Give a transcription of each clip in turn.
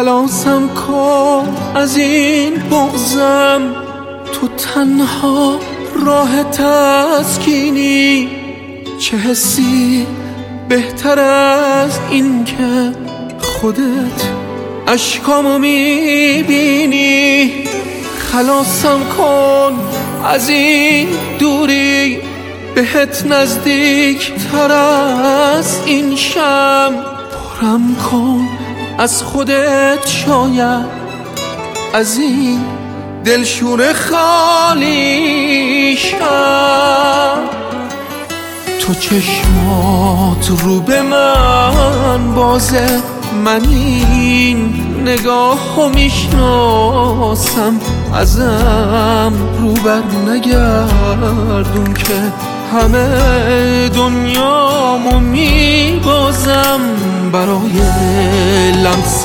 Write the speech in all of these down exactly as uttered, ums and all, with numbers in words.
خلاصم کن از این بغضم، تو تنها راه تسکینی. چه حسی بهتر از این که خودت اشکامو میبینی. خلاصم کن از این دوری، بهت نزدیک تر از این شم. پرم کن از خودت، شاید از این دلشور خالی شم. تو چشمات رو به من بازه، من این نگاه رو میشناسم. ازم رو بر نگردون که همه دنیامو میبازم. برای لمس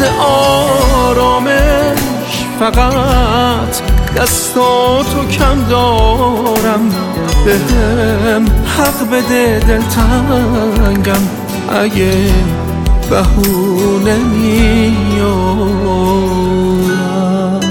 آرامش فقط دستاتو کم دارم. بهم حق بده دلتنگم اگه بهونه میارم.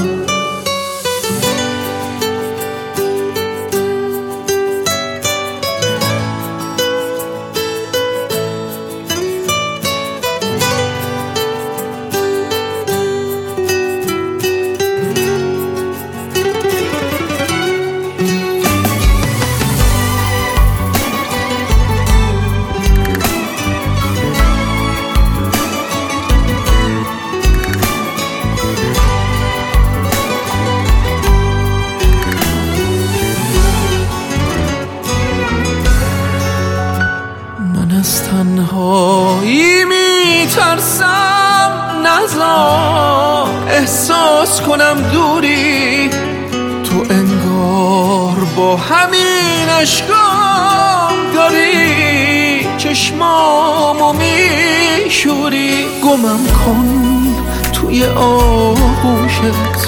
از تنهایی میترسم، نذار احساس کنم دوری. تو انگار با همین اشکام داری چشمامو میشوری. گمم کن توی آغوشت،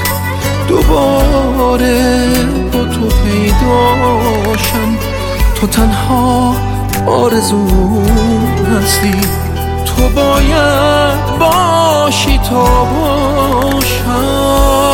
دوباره با تو پیداشم. تو تنها آرزوم هستی، تو باید باشی تا باشم.